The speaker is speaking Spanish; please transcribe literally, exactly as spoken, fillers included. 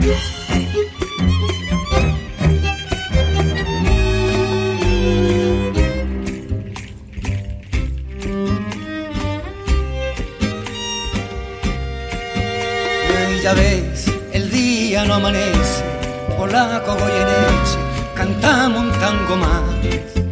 Ya ves, el día no amanece, polaco, goyeneche, cantamos un tango más.